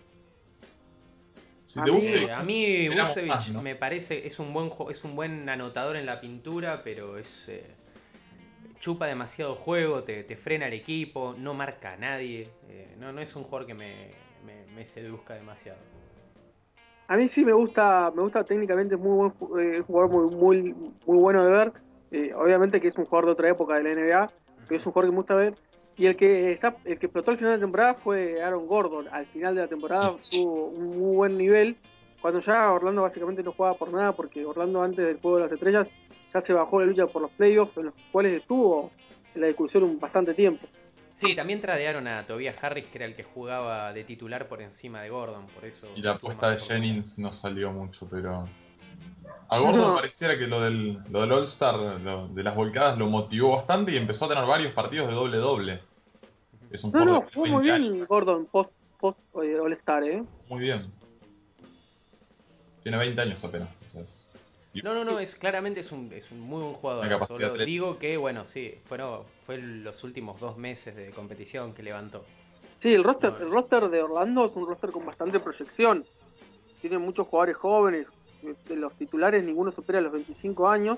Si A te mí- gusta, A mí esperamos Vucevic más, ¿no? me parece es un buen anotador en la pintura, pero chupa demasiado juego, te frena el equipo, no marca a nadie. No es un jugador que me seduzca demasiado. A mí sí me gusta técnicamente, es muy buen jugador, muy bueno de ver. Obviamente que es un jugador de otra época de la NBA, pero es un jugador que me gusta ver. Y el que explotó al final de la temporada fue Aaron Gordon. Al final de la temporada tuvo un muy buen nivel. Cuando ya Orlando básicamente no jugaba por nada, porque Orlando antes del juego de las estrellas ya se bajó la lucha por los playoffs, en los cuales estuvo en la discusión bastante tiempo. Sí, también tradearon a Tobias Harris, que era el que jugaba de titular por encima de Gordon, por eso. Y la tuvo apuesta de más oportunidades. Jennings no salió mucho, pero. A Gordon No. pareciera que lo del All-Star, de las volcadas, lo motivó bastante y empezó a tener varios partidos de doble-doble. Es un No, jugador de jugó muy 20 años, bien Gordon post All-Star, muy bien. Tiene 20 años apenas. O sea, No, claramente es un muy buen jugador. Una capacidad Solo atlética. digo que, bueno, sí, fue los últimos 2 meses de competición que levantó. Sí, el No, roster de Orlando es un roster con bastante proyección. Tiene muchos jugadores jóvenes. De los titulares ninguno supera los 25 años.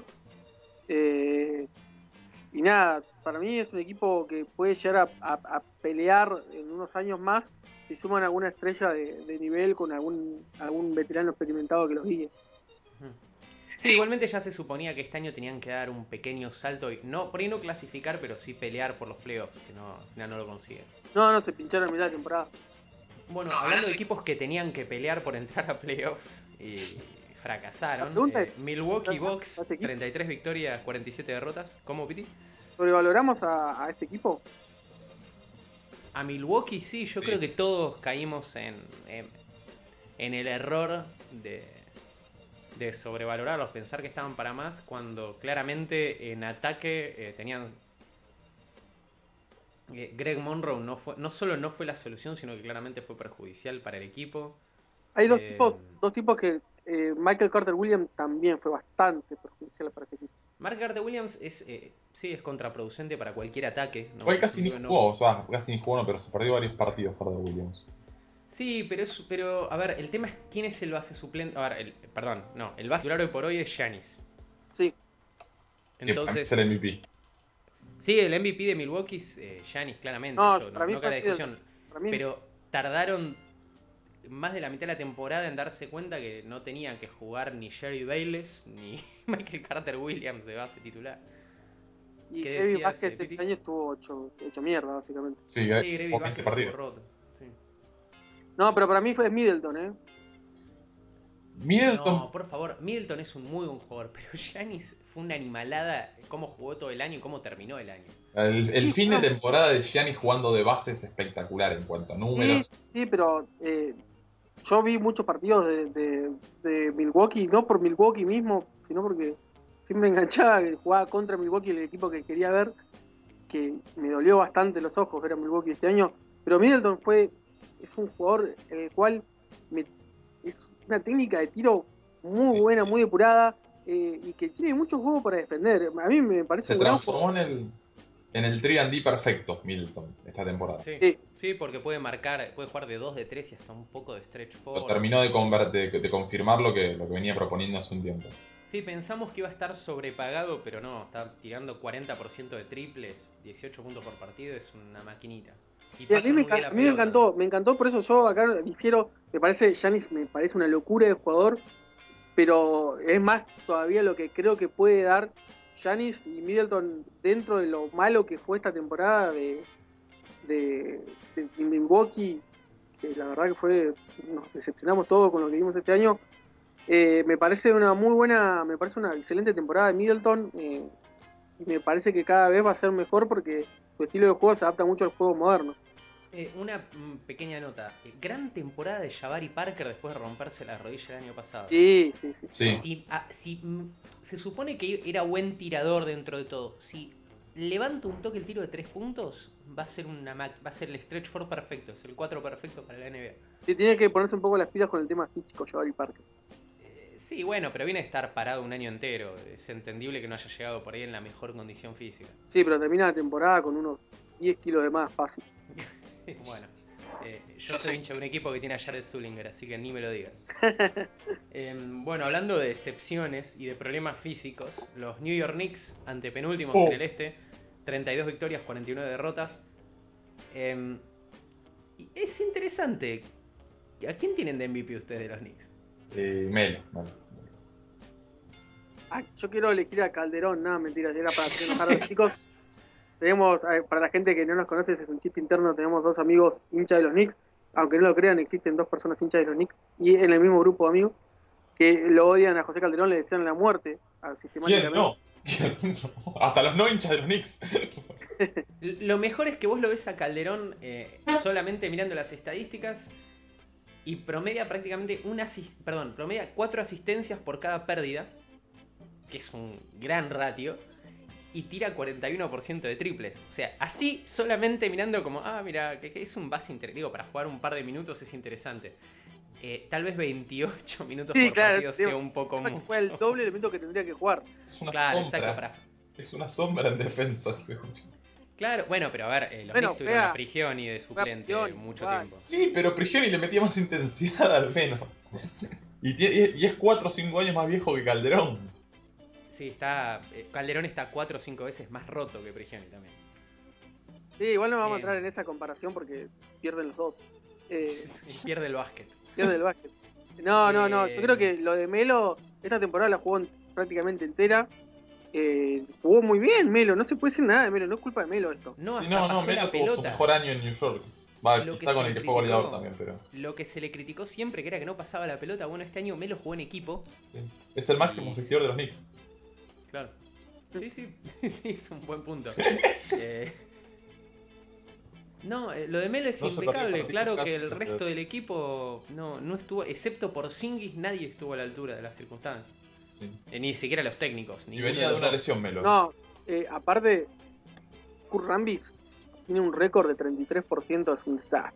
Y nada, para mí es un equipo que puede llegar a pelear en unos años más si suman alguna estrella de nivel con algún veterano experimentado que los guíe. Sí, igualmente ya se suponía que este año tenían que dar un pequeño salto y por ahí no clasificar, pero sí pelear por los playoffs, que al final no lo consiguen. No, se pincharon en mitad de temporada. Bueno, hablando de equipos que tenían que pelear por entrar a playoffs y La fracasaron, pregunta es, Milwaukee Bucks, ¿a este equipo? 33 victorias, 47 derrotas. ¿Cómo, Piti? ¿Sobrevaloramos a este equipo? A Milwaukee sí, yo Sí. creo que todos caímos en el error de sobrevalorarlos, pensar que estaban para más, cuando claramente en ataque tenían... Greg Monroe no solo no fue la solución, sino que claramente fue perjudicial para el equipo. Hay Eh, dos tipos que Michael Carter Williams también fue bastante perjudicial para ese equipo. Mark Gardner Williams sí, es contraproducente para cualquier ataque. ¿No? Hoy En el casi ni sentido de jugó, o sea, casi ni jugó, no, pero se perdió varios partidos Carter Williams. Sí, pero a ver, el tema es quién es el base suplente. A ver, perdón, no, el base titular hoy por hoy es Giannis. Sí. Entonces, es Entonces, el MVP. sí, el MVP de Milwaukee es Giannis, claramente. No, Eso para mí no fue cabe Middleton. discusión. Para mí, Pero tardaron más de la mitad de la temporada en darse cuenta que no tenían que jugar ni Jerry Bayless ni Michael Carter Williams de base titular. y ¿Qué Kevin decías, Vázquez Piti? este año estuvo hecho mierda, básicamente. Sí, Sí, Gravy jugó 20 Vázquez estuvo partidos. roto. Sí. No, pero para mí fue Middleton, ¿eh? Middleton, No, por favor, Middleton es un muy buen jugador, pero Giannis fue una animalada cómo jugó todo el año y cómo terminó el año. el Sí, fin de bueno, temporada de Giannis jugando de base es espectacular en cuanto a sí, números. sí, pero yo vi muchos partidos de Milwaukee, no por Milwaukee mismo, sino porque siempre me enganchaba que jugaba contra Milwaukee, el equipo que quería ver, que me dolió bastante los ojos ver a Milwaukee este año. Pero Middleton es un jugador el cual es una técnica de tiro muy Sí, buena, sí. muy depurada, y que tiene mucho juego para defender. A mí me parece Se un gran transformó jugador. en el 3&D perfecto, Middleton, esta temporada. Sí, Sí, sí, porque puede marcar, puede jugar de 2 de 3 y hasta un poco de stretch Lo 4. terminó de confirmar lo que venía proponiendo hace un tiempo. Sí, pensamos que iba a estar sobrepagado, pero no, está tirando 40% de triples, 18 puntos por partido, es una maquinita. Y y pasa muy bien a la mí pelota. me encantó, por eso yo acá difiero, Giannis me parece una locura de jugador, pero es más todavía lo que creo que puede dar Giannis y Middleton dentro de lo malo que fue esta temporada de Milwaukee, que la verdad que nos decepcionamos todos con lo que vimos este año. Me parece me parece una excelente temporada de Middleton, y me parece que cada vez va a ser mejor porque su estilo de juego se adapta mucho al juego moderno. Una pequeña nota. Gran temporada de Jabari Parker después de romperse la rodilla el año pasado. Sí, sí, sí. Sí, Se supone que era buen tirador dentro de todo. Si levanta un toque el tiro de 3 puntos, va a ser va a ser el stretch 4 perfecto, es el 4 perfecto para la NBA. Sí, tiene que ponerse un poco las pilas con el tema físico, Jabari Parker. Sí, bueno, pero viene a estar parado un año entero. Es entendible que no haya llegado por ahí en la mejor condición física. Sí, pero termina la temporada con unos 10 kilos de más fácil. Bueno, yo soy hincha de un equipo que tiene a Jared Sullinger, así que ni me lo digas. Bueno, hablando de excepciones y de problemas físicos, los New York Knicks, antepenúltimos en el este, 32 victorias, 49 derrotas. Y es interesante. ¿A quién tienen de MVP ustedes de los Knicks? Melo. Yo quiero elegir a Calderón, nada, mentiras, era para hacer enojar a los chicos. Tenemos, para la gente que no nos conoce, es un chip interno, tenemos dos amigos hinchas de los Knicks. Aunque no lo crean, existen dos personas hinchas de los Knicks y en el mismo grupo de amigos que lo odian a José Calderón, le desean la muerte ¿Quién sistemáticamente. no? ¿Quién no? Hasta los no hinchas de los Knicks. Lo mejor es que vos lo ves a Calderón solamente mirando las estadísticas y promedia prácticamente promedia 4 asistencias por cada pérdida, que es un gran ratio, y tira 41% de triples. O sea, así solamente mirando como, mira, que es un base digo, para jugar un par de minutos es interesante. Tal vez 28 minutos Sí, por claro, partido sea un poco que mucho. juega el doble elemento que tendría que jugar. Es una Claro, sombra. exacto, Es una sombra en defensa. Claro, bueno, pero a ver, los Bueno, Knicks tuvieron a Prigioni de suplente Prigioni, mucho igual. tiempo. Sí, pero Prigioni le metía más intensidad al menos. Y es 4 o 5 años más viejo que Calderón. Sí, Calderón está 4 o 5 veces más roto que Prigioni también. Sí, igual no vamos a entrar en esa comparación porque pierden los dos. Pierde el básquet. Pierde el básquet. No. Yo creo que lo de Melo, esta temporada la jugó prácticamente entera. Jugó muy bien Melo, no se puede decir nada de Melo, no es culpa de Melo esto. No, Sí, hasta no, pasó Melo la tuvo su pelota. mejor año en New York. Va, Lo que quizá se con le el que fue criticó- goleador también, pero. Lo que se le criticó siempre, que era que no pasaba la pelota. Bueno, este año Melo jugó en equipo. Sí. Es el máximo Y- asistidor de los Knicks. Claro. Sí, sí, sí, es un buen punto. No, lo de Melo es No se perdió impecable. partidos Claro que casi, el o sea, resto del equipo no estuvo, excepto por Porzingis, nadie estuvo a la altura de las circunstancias. sí. Ni siquiera los técnicos, Y ninguno venía de de los una dos. lesión Melo. No, aparte, Kurt Rambis tiene un récord de 33% de su desastre.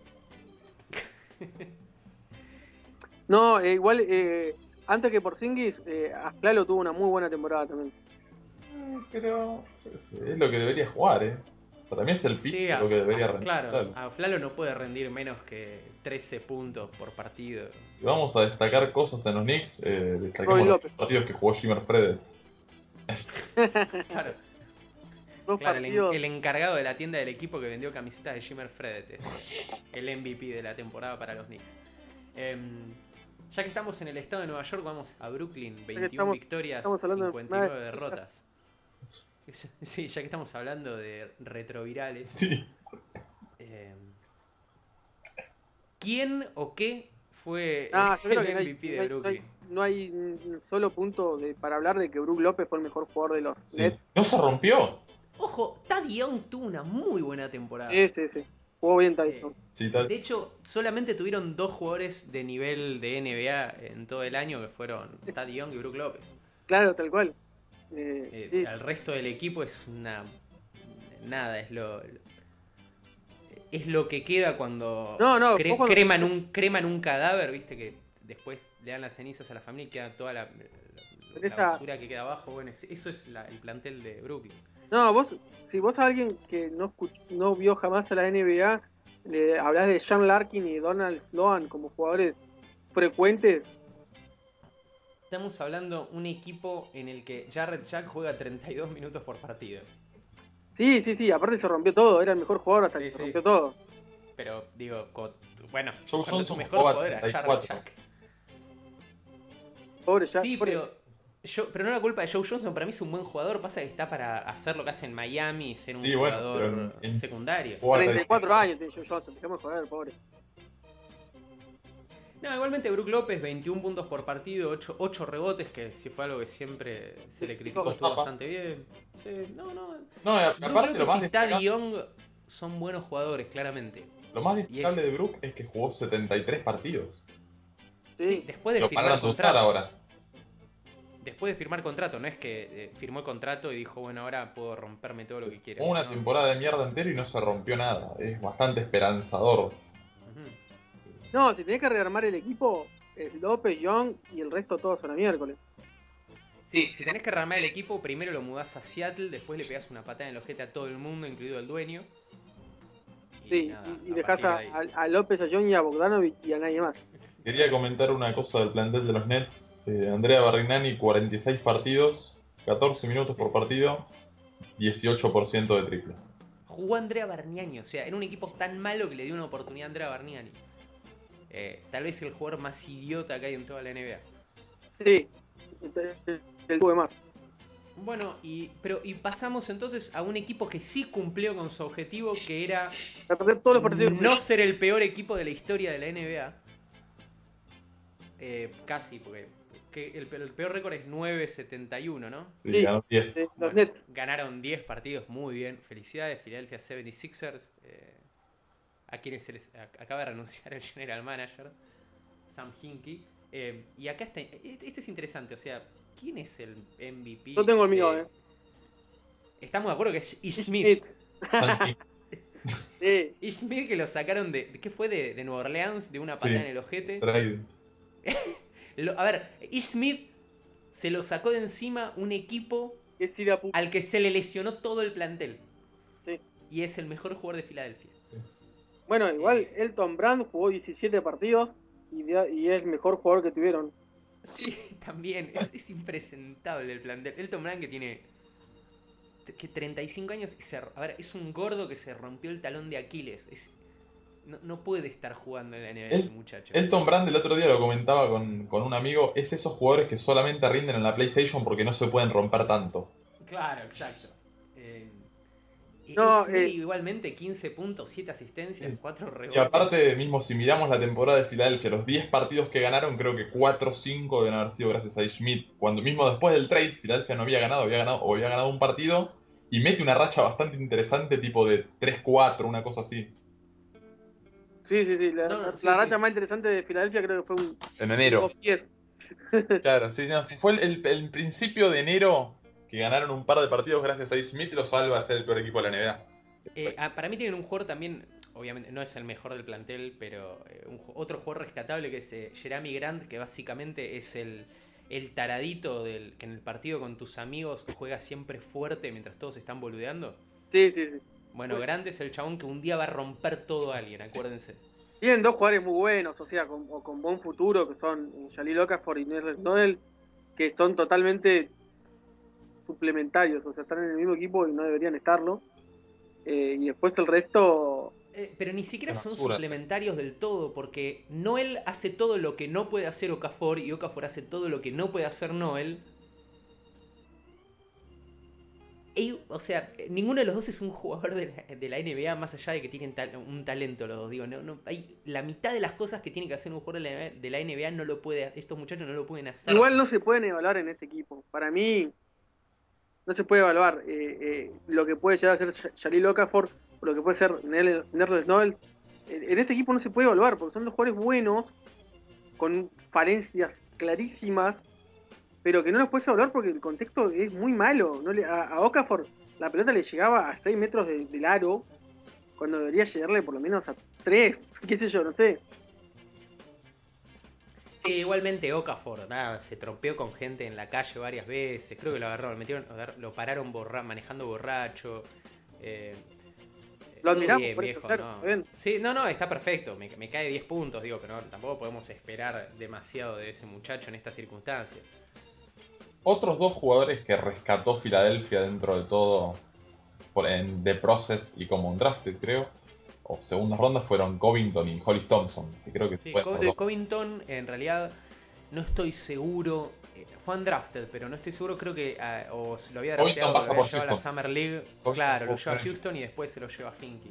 No, igual, antes que Porzingis, Asclalo tuvo una muy buena temporada también. Pero yo qué sé, es lo que debería jugar, ¿eh? Para mí es el piso Sí, lo que debería rendir. claro, Claro. a Flalo no puede rendir menos que 13 puntos por partido. Si vamos a destacar cosas en los Knicks, destaquemos Robin los López. partidos que jugó Jimmer Fredette. Claro, Dos claro, partidos. el encargado de la tienda del equipo que vendió camisetas de Jimmer Fredette es el MVP de la temporada para los Knicks. Ya que estamos en el estado de Nueva York, vamos a Brooklyn. 21 victorias, estamos hablando de 59 derrotas. Sí, ya que estamos hablando de retrovirales. Sí. ¿Quién o qué fue Yo creo el que MVP de Brooklyn? no hay un solo punto para hablar de que Brook López fue el mejor jugador de los Sí. Nets. ¿No se rompió? Ojo, Tad Young tuvo una muy buena temporada. Sí. Jugó bien Tyson. Sí, tal. De hecho, solamente tuvieron 2 jugadores de nivel de NBA en todo el año, que fueron Tad Young y Brook López. Claro, tal cual. Sí. Al resto del equipo es una... Nada, es lo que queda cuando, creman un cadáver, viste, que después le dan las cenizas a la familia y queda toda la basura que queda abajo. Bueno, eso es el plantel de Brooklyn. No, si vos a alguien que no vio jamás a la NBA, le hablás de Sean Larkin y Donald Sloan como jugadores frecuentes. Estamos hablando de un equipo en el que Jarrett Jack juega 32 minutos por partido. Sí, aparte se rompió todo, era el mejor jugador hasta que se rompió todo. Pero digo, bueno, Joe cuando su Johnson mejor jugaba jugador era 34. Jarrett Jack. Pobre Jack. Sí, pero no la culpa de Joe Johnson, para mí es un buen jugador, pasa que está para hacer lo que hace en Miami y ser un jugador secundario. 34 años tiene Joe Johnson, dejemos joder, pobre. No, igualmente Brook López, 21 puntos por partido, 8 rebotes, que si fue algo que siempre se le criticó, estuvo bastante bien. Sí, no. Aparte Brook lo más López y Tad destacable, Young son buenos jugadores, claramente. lo más destacable de Brook es que jugó 73 partidos. Sí, después de lo firmar pararon de usar contrato. ahora. Después de firmar contrato, no es que firmó el contrato y dijo, bueno, ahora puedo romperme todo lo que quiera. Hubo una temporada de mierda entera y no se rompió nada. Es bastante esperanzador. No, si tenés que rearmar el equipo, López, Young y el resto todos son a miércoles. Sí, si tenés que rearmar el equipo, primero lo mudás a Seattle, después le pegás una patada en el ojete a todo el mundo, incluido el dueño. Y dejás a López, a Young y a Bogdanovic y a nadie más. Quería comentar una cosa del plantel de los Nets. Andrea Bargnani, 46 partidos, 14 minutos por partido, 18% de triples. Jugó Andrea Bargnani, o sea, era un equipo tan malo que le dio una oportunidad a Andrea Bargnani. Tal vez el jugador más idiota que hay en toda la NBA. Sí, el tuve más. Bueno, y pasamos entonces a un equipo que sí cumplió con su objetivo, que era todos los partidos no ser el peor equipo de la historia de la NBA. Casi, porque el peor récord es 9-71, ¿no? Sí, ganó 10. Sí, Bueno, los Nets. ganaron 10 partidos, muy bien. Felicidades, Philadelphia 76ers. A quienes se les acaba de renunciar el general manager, Sam Hinkie. Y acá está. Este es interesante, o sea, ¿quién es el MVP? Yo tengo el mío, Estamos de acuerdo que es Ish Smith. Sí. Ish Smith, que lo sacaron de. ¿Qué fue? De Nueva Orleans, de una patada en el ojete. Trade. A ver, Ish Smith se lo sacó de encima un equipo Es al que se le lesionó todo el plantel. Sí. Y es el mejor jugador de Filadelfia. Sí. Bueno, igual Elton Brand jugó 17 partidos y es el mejor jugador que tuvieron. Sí, también. Es impresentable el plantel. Elton Brand que tiene 35 años. A ver, es un gordo que se rompió el talón de Aquiles. No puede estar jugando en la NBA ese muchacho. Elton Brand el otro día lo comentaba con un amigo. Es esos jugadores que solamente rinden en la PlayStation porque no se pueden romper tanto. Claro, exacto. Igualmente 15 puntos, 7 asistencias, 4 rebotes. Y aparte, mismo si miramos la temporada de Filadelfia, los 10 partidos que ganaron, creo que 4 o 5 deben haber sido gracias a Ish Smith. Cuando mismo después del trade, Filadelfia no había ganado un partido y mete una racha bastante interesante, tipo de 3-4, una cosa así. Sí, sí, sí. La, No, no, la- sí, la sí. racha más interesante de Filadelfia creo que fue En un enero. top 10. Claro, sí, no, fue el principio de enero que ganaron un par de partidos gracias a A. Smith y lo salva a ser el peor equipo de la NBA. Para mí tienen un jugador también, obviamente no es el mejor del plantel, pero otro jugador rescatable que es Jeremy Grant, que básicamente es el taradito que en el partido con tus amigos juega siempre fuerte mientras todos están boludeando. Sí, sí, sí. Bueno, Grant es el chabón que un día va a romper todo a alguien, acuérdense. Tienen dos jugadores muy buenos, o sea, con buen futuro, que son Jalil Okafor y Nerlens Noel, que son totalmente suplementarios, o sea, están en el mismo equipo y no deberían estarlo. Y después el resto, Pero ni siquiera Es son basura. suplementarios del todo, porque Noel hace todo lo que no puede hacer Okafor y Okafor hace todo lo que no puede hacer Noel. O sea, ninguno de los dos es un jugador de la NBA, más allá de que tienen un talento los dos. Digo, la mitad de las cosas que tiene que hacer un jugador de la NBA no lo puede, estos muchachos no lo pueden hacer. igual no se pueden evaluar en este equipo. Para mí, no se puede evaluar lo que puede llegar a ser Jalil Okafor o lo que puede ser Nerlens Noel. En este equipo no se puede evaluar, porque son dos jugadores buenos, con falencias clarísimas, pero que no los puedes evaluar porque el contexto es muy malo. A Okafor la pelota le llegaba a 6 metros del aro, cuando debería llegarle por lo menos a 3, qué sé yo, no sé. Sí, igualmente Okafor, nada, se trompeó con gente en la calle varias veces. Creo que lo agarraron, lo pararon manejando borracho. eh, Lo Todo admiramos bien, por eso, viejo, claro, no. está bien. Sí, no, está perfecto. Me cae 10 puntos, digo, pero tampoco podemos esperar demasiado de ese muchacho en estas circunstancias. Otros dos jugadores que rescató Filadelfia dentro de todo en The Process y como un drafted, creo, o segundas rondas, fueron Covington y Hollis Thompson, que creo que Sí, pueden ser dos. Covington, en realidad, no estoy seguro. Fue undrafted, pero no estoy seguro. Creo que o se lo había Covington drafteado o lo pasa había por llevado a la Houston. Summer League. Covington Claro, lo jugó lleva a bien. Houston y después se lo lleva a Hinkie.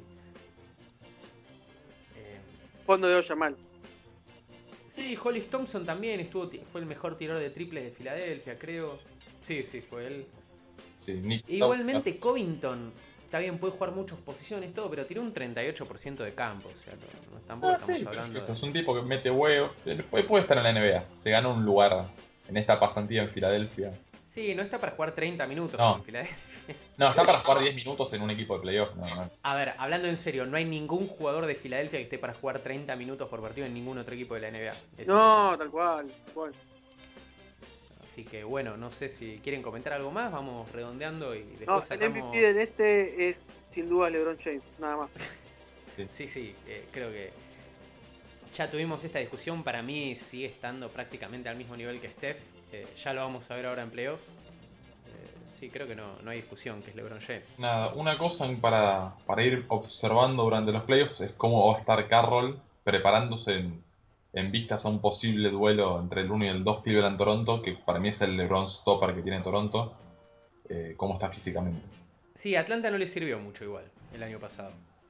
Eh, Fondo de olla mal. sí, Hollis Thompson también fue el mejor tirador de triples de Filadelfia, creo. Sí, sí, fue él. Sí, Nick E Stauskas. igualmente Covington, está bien, puede jugar muchas posiciones, todo, pero tiró un 38% de campo. O sea, tampoco Ah, estamos sí, pero hablando de... es un tipo que mete huevos. Puede estar en la NBA. Se gana un lugar en esta pasantía en Filadelfia. Sí, no está para jugar 30 minutos No, en Filadelfia. no, está para jugar 10 minutos en un equipo de playoff. No, no. A ver, hablando en serio, no hay ningún jugador de Filadelfia que esté para jugar 30 minutos por partido en ningún otro equipo de la NBA. Ese es el punto. No, tal cual, tal cual. Así que bueno, no sé si quieren comentar algo más, vamos redondeando y No, después el MVP sacamos... de este es sin duda LeBron James, nada más. Sí. Sí, sí, creo que ya tuvimos esta discusión, para mí sigue estando prácticamente al mismo nivel que Steph. Ya lo vamos a ver ahora en playoffs. Sí, creo que no hay discusión, que es LeBron James. Nada, una cosa para ir observando durante los playoffs es cómo va a estar Carroll preparándose en vistas a un posible duelo entre el 1 y el 2 Cleveland-Toronto, que para mí es el LeBron stopper que tiene Toronto, cómo está físicamente. Sí, Atlanta no le sirvió mucho igual el año pasado.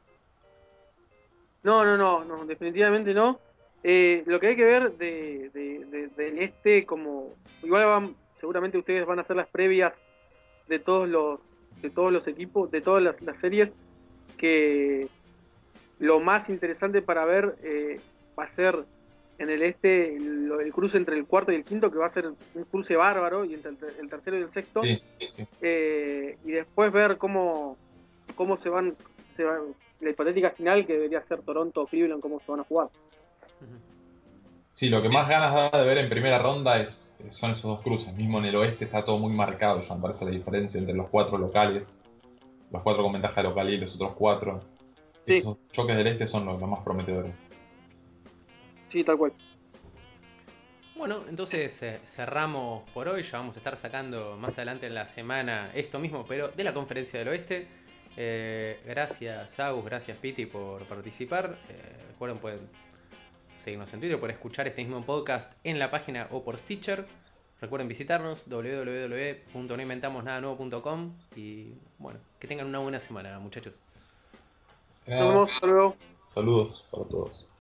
No, no, no, no, definitivamente no. Lo que hay que ver del este, como igual seguramente ustedes van a hacer las previas de todos los equipos, de todas las series, que lo más interesante para ver va a ser en el este el cruce entre el cuarto y el quinto, que va a ser un cruce bárbaro, y entre el tercero y el sexto. Sí, sí. Y después ver cómo se van, la hipotética final que debería ser Toronto o Cleveland, cómo se van a jugar. Ujú. Sí, lo que más ganas da de ver en primera ronda son esos dos cruces. Mismo en el oeste está todo muy marcado, ya me parece la diferencia entre los cuatro locales, los cuatro con ventaja local y los otros cuatro. Sí, Esos choques del este son los más prometedores. sí, tal cual. Bueno, entonces cerramos por hoy. Ya vamos a estar sacando más adelante en la semana esto mismo, pero de la Conferencia del Oeste. Gracias, Agus, gracias, Piti, por participar. Recuerden, pueden seguirnos en Twitter, pueden escuchar este mismo podcast en la página o por Stitcher. Recuerden visitarnos www.noinventamosnadanuevo.com y bueno, que tengan una buena semana, muchachos. Nos Nada, vemos, hasta luego. saludos para todos.